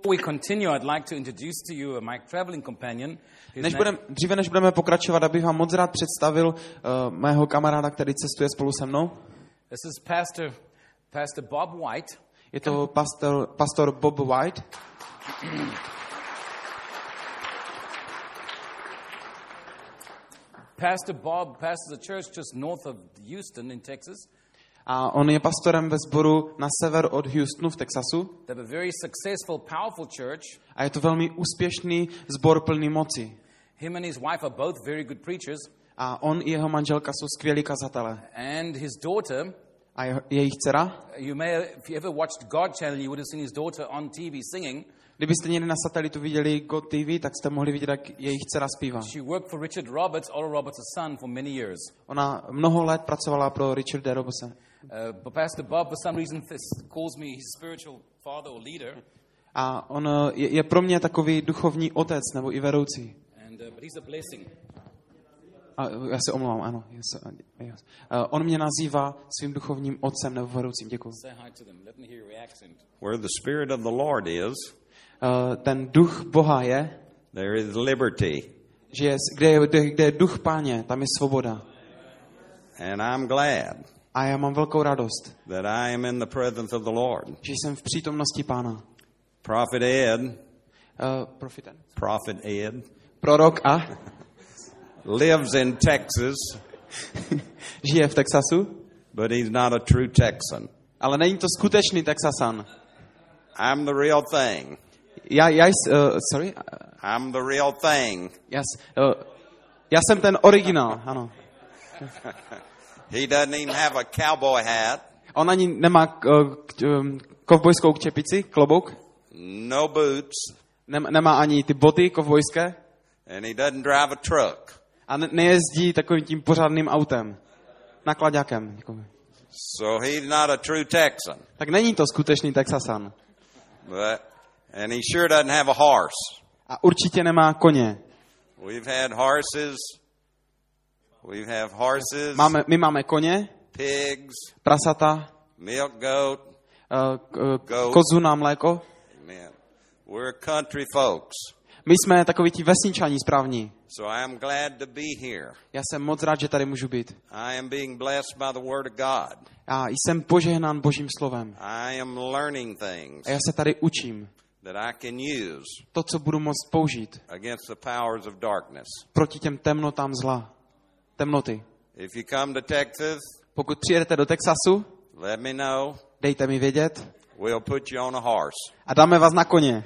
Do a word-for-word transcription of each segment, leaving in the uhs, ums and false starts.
We continue, I'd like to introduce to you my traveling companion. Než budem, dříve než budeme pokračovat, abych vám moc rád představil uh, mého kamaráda, který cestuje spolu se mnou. This is Pastor Pastor Bob White. Je to pastor, pastor Bob White. Pastor Bob pastors a church just north of Houston in Texas. A on je pastorem ve sboru na sever od Houstonu v Texasu. They have a very successful, powerful church. A je to velmi úspěšný sbor plný moci. Him and his wife are both very good preachers. A on i jeho manželka jsou skvělí kazatelé. And his daughter, a jeho, jejich dcera. You may, if you ever watched God Channel, you would have seen his daughter on T V singing. Kdybyste někdy na satelitu viděli God T V, tak jste mohli vidět, jak jejich dcera zpívá. She worked for Richard Roberts, Oral Roberts' son, for many years. Ona mnoho let pracovala pro Richarda Robertse. Uh, but Pastor Bob, for some reason, calls me his spiritual father or leader. A on je, je pro mě takový duchovní otec nebo i vedoucí. And uh, but he's a blessing. A já se omlouvám, ano. Yes, yes. Uh, on mě nazývá svým duchovním otcem nebo vedoucím. Děkuji. Say hi to them. Let me hear your accent. Where the Spirit of the Lord is, uh, ten duch Boha je, there is liberty. Že je, kde, je, kde, kde je duch Páně, tam je svoboda. And I'm glad. A já mám velkou radost, that I am in the presence of the Lord. Že jsem v přítomnosti Pána. Prophet Ed. Uh, prophet Ed. Prophet Ed. Prorok a lives in Texas. Žije v Texasu. But he's not a true Texan. Ale není to skutečný Texasan. I'm the real thing. Já, já, uh, sorry? I'm the real thing. Yes. Uh, já jsem ten originál, ano. He doesn't even have a cowboy hat. On ani nemá uh, um, kovbojskou čepici, klobouk. No boots. Nem, nemá ani ty boty kovbojské. And he doesn't drive a truck. A ne, nejezdí takovým tím pořádným autem. Nakladákem. So he's not a true Texan. Tak není to skutečný Texasan. But, and he sure doesn't have a horse. A určitě nemá koně. We've had horses. We have horses. Máme, my máme koně, pigs, prasata, milk goat, uh, uh, kozu na mléko. Amen. We're country folks. My jsme takoví ti vesničani správní. So I am glad to be here. Já jsem moc rád, že tady můžu být. I am being blessed by the word of God. A jsem požehnán Božím slovem. I am learning things. A já se tady učím. That I can use. To, co budu moct použít. Against the powers of darkness. Proti těm temnotám zla. Temnoty. If you come to Texas, pokud přijedete do Texasu, let me know. Dejte mi vědět. We'll put you on a horse. A dáme vás na koně.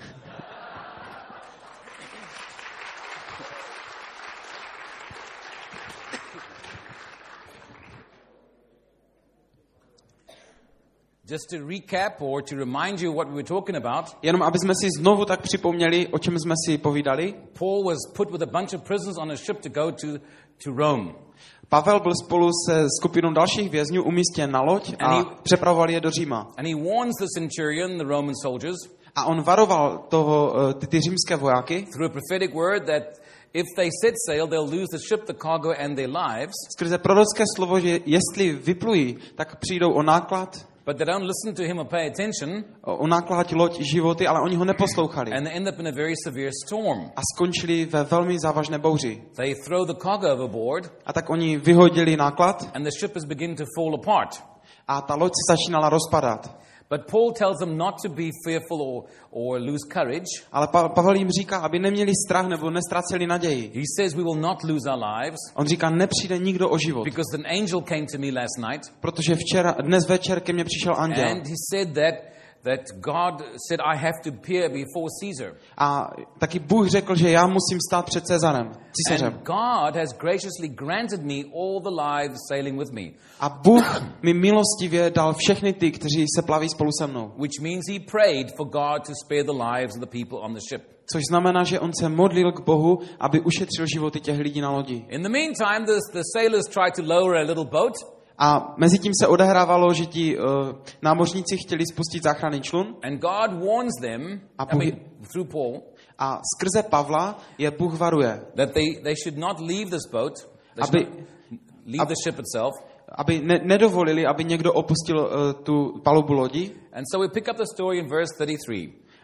Just to recap or to remind you what we were talking about. Jenom aby jsme si znovu tak připomněli, o čem jsme si povídali. Paul was put with a bunch of prisoners on a ship to go to to Rome. Pavel byl spolu se skupinou dalších vězňů umístěn na loď a he, přepravoval je do Říma. And he warns the centurion, the Roman soldiers. A on varoval toho ty, ty římské vojáky. Through a prophetic word that if they set sail, they'll lose the ship, the cargo and their lives. Skrze prorocké slovo, že jestli vyplují, tak přijdou o náklad. But they don't listen to him or pay attention. O náklad, loď, životy, ale oni ho neposlouchali. And they end up in a very severe storm. A skončili ve velmi závažné bouři. They throw the cargo overboard. A tak oni vyhodili náklad. And the ship is beginning to fall apart. A ta loď se začínala rozpadat. But Paul tells them not to be fearful or, or lose courage. Ale pa- Pavel jim říká, aby neměli strach nebo nestraceli naději. He says we will not lose our lives. On říká, nepřijde nikdo o život. Because an angel came to me last night. Protože včera, dnes večer ke mně přišel anděl. And he said that that God said I have to appear before Caesar. A taky Bůh řekl, že já musím stát před Cezarem, císařem. And God has graciously granted me all the lives sailing with me. A Bůh mi milostivě dal všechny ty, kteří se plaví spolu se mnou. Which means he prayed for God to spare the lives of the people on the ship. Což znamená, že on se modlil k Bohu, aby ušetřil životy těch lidí na lodi. In the meantime, the, the sailors tried to lower a little boat. A mezi tím se odehrávalo, že ti uh, námořníci chtěli spustit záchranný člun. And God warns them, a, I mean, through Paul, a skrze Pavla je Bůh varuje. That they, they should not leave this boat, aby, leave aby, the ship itself. Aby ne, nedovolili, aby někdo opustil uh, tu palubu lodi. And so we pick up the story in verse thirty-three.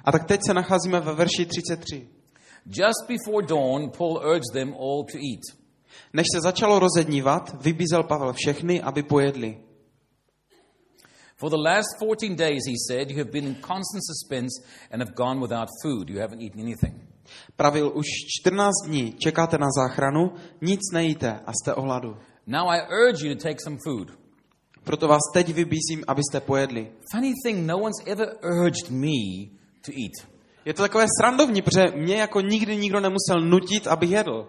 A tak teď se nacházíme ve verši třicet tři. Just before dawn, Paul urged them all to eat. Než se začalo rozednívat, vybízel Pavel všechny, aby pojedli. For the last fourteen days, he said, you have been in constant suspense and have gone without food. You haven't eaten anything. Pravil, už čtrnáct dní čekáte na záchranu, nic nejíte a jste o hladu. Now I urge you to take some food. Proto vás teď vybízím, abyste pojedli. Funny thing, no one's ever urged me to eat. Je to takové srandovní, protože mě jako nikdy nikdo nemusel nutit, abych jedl.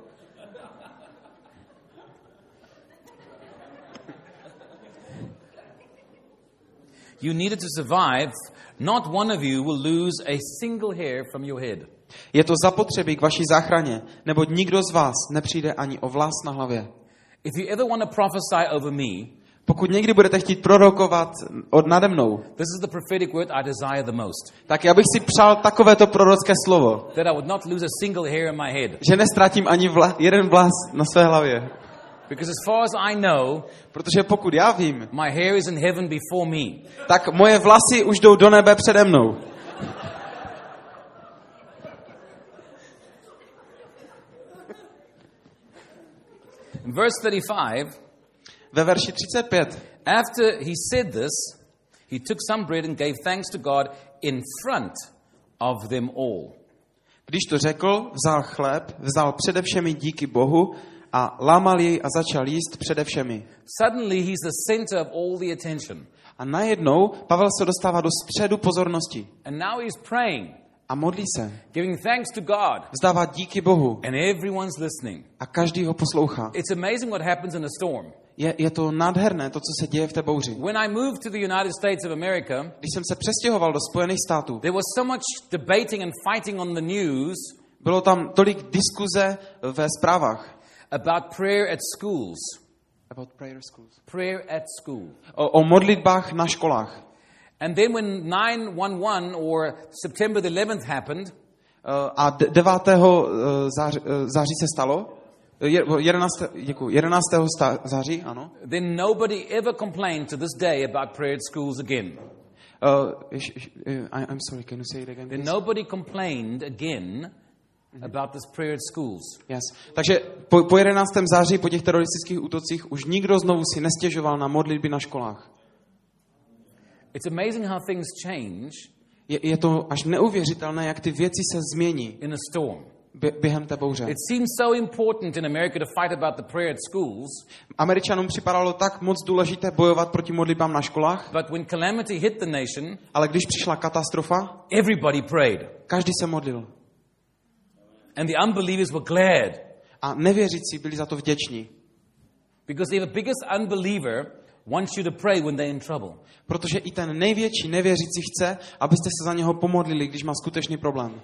You needed to survive. Not one of you will lose a single hair from your head. Je to zapotřebí k vaší záchraně, neboť nikdo z vás nepřijde ani o vlas na hlavě. If you ever want to prophesy over me, Pokud někdy budete chtít prorokovat od nade mnou, this is the prophetic word I desire the most. tak já bych si přál takovéto prorocké slovo, That I would not lose a single hair in my head. že nestratím ani vla, jeden vlas na své hlavě. Because as far as I know, Protože pokud já vím, my hair is in heaven before me. tak moje vlasy už jdou do nebe přede mnou. In verse thirty-five, Ve verši třicet pět. after he said this, he took some bread and gave thanks to God in front of them all. Když to řekl, vzal chléb, vzal přede všemi díky Bohu a lámal jej a začal jíst přede všemi. Suddenly he's the center of all the attention. A najednou Pavel se dostává do středu pozornosti And now he's praying, a modlí se. giving thanks to God, Vzdává díky Bohu and everyone's listening. a každý ho poslouchá. It's amazing what happens in a storm. Je, je to nádherné, to, co se děje v té bouři. When I moved to the United States of America, Když jsem se přestěhoval do Spojených států, there was so much debating and fighting on the news bylo tam tolik diskuze ve zprávách. about prayer at schools. About prayer schools. Prayer at school. O, o modlitbách na školách. And then when nine one one or September the eleventh happened, Uh, a de- devátého září, září se stalo, Je- jedenáctého děkuji, jedenáctého sta- září, ano. then nobody ever complained to this day about prayer at schools again. Uh, jež, jež, I, I'm sorry, can you say it again? Then please? nobody complained again about this prayer at schools. Yes. Takže po, po jedenáctého září, po těch teroristických útocích, už nikdo znovu si nestěžoval na modlitby na školách. It's amazing how things change Je, je to až neuvěřitelné, jak ty věci se změní in a storm. bě, během té bouře. It seems so important in America to fight about the prayer at schools, Američanům připadalo tak moc důležité bojovat proti modlitbám na školách, but when calamity hit the nation, ale když přišla katastrofa, everybody prayed. každý se modlil. And the unbelievers were glad A nevěřící byli za to vděční, because even the biggest unbeliever wants you to pray when they're in trouble. protože i ten největší nevěřící chce, abyste se za něho pomodlili, když má skutečný problém.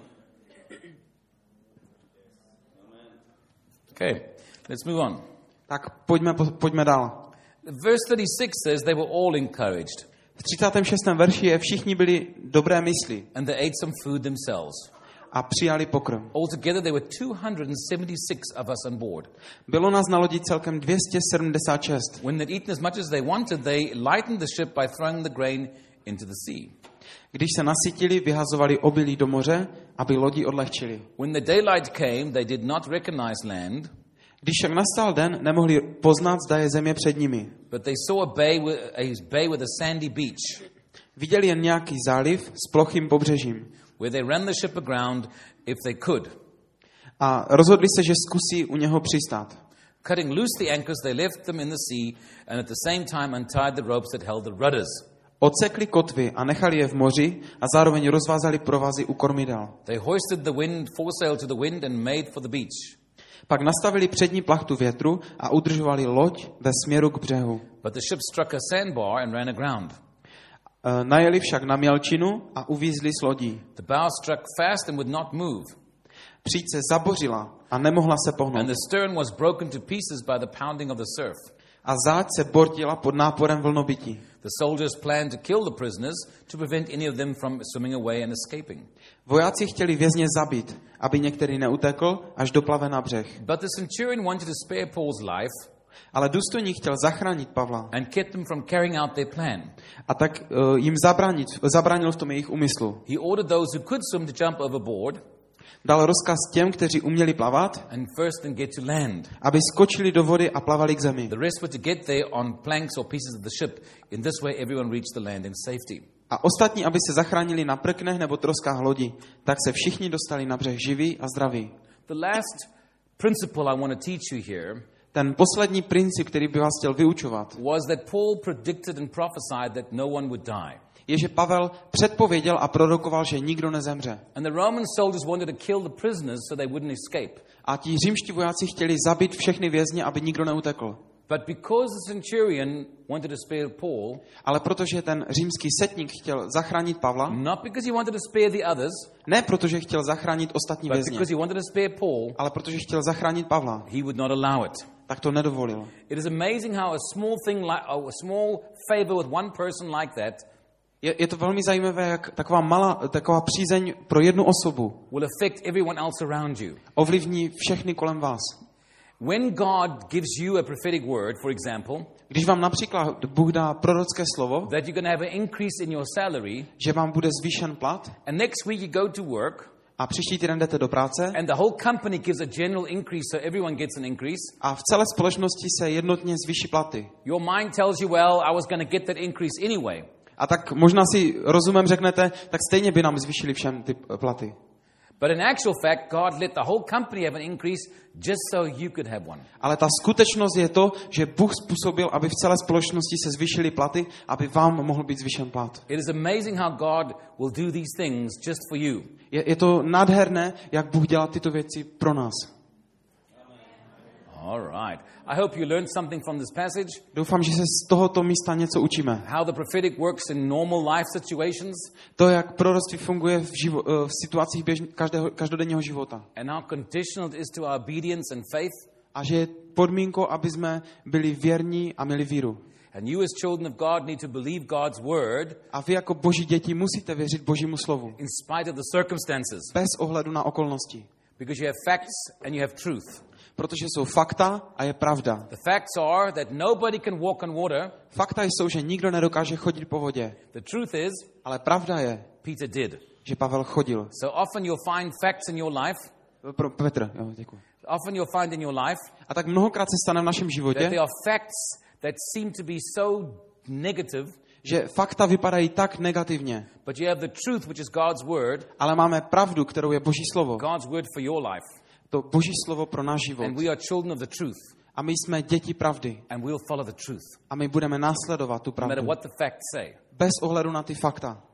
Okay, let's move on. Tak pojďme, po- pojďme dál. Verse thirty-six says they were all encouraged V třicátém šestém verši je všichni byli dobré mysli and they ate some food themselves. a přijali pokrm. Altogether there were two hundred seventy-six of us on board. Bylo nás na lodi celkem dvě stě sedmdesát šest. When they'd eaten as much as they wanted, they lightened the ship by throwing the grain into the sea. Když se nasytili, vyhazovali obilí do moře, aby lodi odlehčili. When the daylight came, they did not recognize land, Když však nastal den, nemohli poznat, zda je země před nimi. but they saw a bay with a bay with a sandy beach, Viděli jen nějaký záliv s plochým pobřežím where they ran the ship aground if they could. a rozhodli se, že zkusí u něho přistát. Cutting loose the anchors, they left them in the sea, and at the same time untied the ropes that held the rudders. Odsekli kotvy a nechali je v moři a zároveň rozvázali provazy u kormidel. They hoisted the wind foresail to the wind and made for the beach. Pak nastavili přední plachtu větru a udržovali loď ve směru k břehu. But the ship struck a sandbar and ran aground. E, najeli však na mělčinu a uvízli s lodí. The bow struck fast and would not move, Příď se zabořila a nemohla se and pohnout. the stern was broken to pieces by the pounding of the surf. A záď se bortila pod náporem vlnobytí. The soldiers planned to kill the prisoners to prevent any of them from swimming away and escaping. Vojáci chtěli vězně zabít, aby některý neutekl, až doplave na břeh. But the centurion wanted to spare Paul's life, Ale důstojník chtěl zachránit Pavla and kept them from carrying out their plan. a tak uh, jim zabránit, zabránil v tom jejich úmyslu. He ordered those who could swim to jump overboard Dal rozkaz těm, kteří uměli plavat, and first then get to land. aby skočili do vody a plavali k zemi. The rest were to get there on planks or pieces of the ship. In this way everyone reached the land in safety. A ostatní, aby se zachránili na prknech nebo troskách lodi, tak se všichni dostali na břeh živí a zdraví. The last principle I want to teach you here Ten poslední princip, který by vás chtěl vyučovat, was that Paul predicted and prophesied that no one would die. je, že Pavel předpověděl a prorokoval, že nikdo nezemře. And the Roman soldiers wanted to kill the prisoners so they wouldn't escape. A ti římští vojáci chtěli zabít všechny vězně, aby nikdo neutekl. But because the centurion wanted to spare Paul, Ale protože ten římský setník chtěl zachránit Pavla, not because he wanted to spare the others, ne protože chtěl zachránit ostatní but vězně, because he wanted to spare Paul, ale protože chtěl zachránit Pavla, he would not allow it. tak to nedovolil. It is amazing how a small thing like a small favor with one person like that Je, je to velmi zajímavé, jak taková malá, taková přízeň pro jednu osobu will affect everyone else around you. ovlivní všechny kolem vás. When God gives you a prophetic word, for example, Když vám například Bůh dá prorocké slovo, that you're going to have an increase in your salary, že vám bude zvýšen plat and next week you go to work, a příští týden jdete do práce and the whole company gives a general increase, so everyone gets an increase, a v celé společnosti se jednotně zvýší platy. your mind tells you, well, I was going to get that increase anyway. A tak možná si rozumem řeknete, tak stejně by nám zvýšili všem ty platy. But in actual fact, God let the whole company have an increase just so you could have one. Ale ta skutečnost je to, že Bůh způsobil, aby v celé společnosti se zvýšily platy, aby vám mohl být zvýšen plat. It is amazing how God will do these things just for you. Je, je to nádherné, jak Bůh dělá tyto věci pro nás. All right. I hope you learned something from this passage. Doufám, že se z tohoto místa něco učíme. How the prophetic works in normal life situations, To, jak proroctví funguje v, živo, v situacích běžn, každého, každodenního života. and how conditional it is to our obedience and faith. A že je podmínkou, aby jsme byli věrní a měli víru. And you as children of God need to believe God's word A vy jako boží děti musíte věřit Božímu slovu. in spite of the circumstances, Bez ohledu na okolnosti. because you have facts and you have truth. Protože jsou fakta a je pravda. The facts are that nobody can walk on water. Fakta jsou, že nikdo nedokáže chodit po vodě. The truth is, Ale pravda je, Peter did. že Pavel chodil. So often you'll find facts in your life, Pro Petr, jo, děkuji. often you'll find in your life A tak mnohokrát se stane v našem that životě, there are facts that seem to be so negative, že fakta vypadají tak negativně, but you have the truth, which is God's word, ale máme pravdu, kterou je Boží slovo. God's word for your life. To Boží slovo pro náš život. And we are children of the truth, A my jsme děti pravdy. and we'll follow the truth, A my budeme následovat tu no matter pravdu. what the facts say. Bez ohledu na ty fakta.